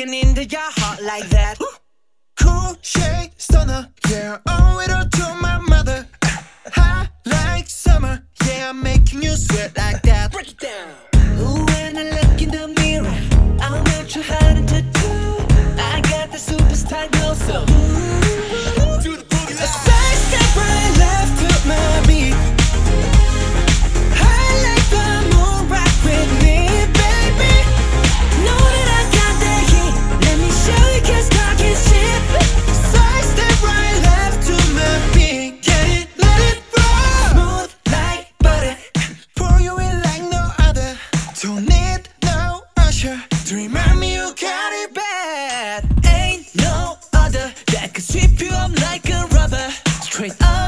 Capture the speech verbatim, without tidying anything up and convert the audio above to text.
getting into your heart like that. Cool shade stunner, yeah, owe it all to my mother. Hot like summer, yeah, I'm making you sweat like that. Break it down. Ooh, when I look in the mirror, I'm not too hard to do. I got the superstar glow, so Do the boogie A line. side step right left to my beat. I like the moon rock with me, baby. know that I got that heat. Let me show you, cause talk is cheap. Side step right left to my beat. Get it, let it roll. Smooth like butter. Pour you in like no other. Don't need no usher to remind me you got it bad. Ain't no other that could sweep you up like a rubber. Straight up.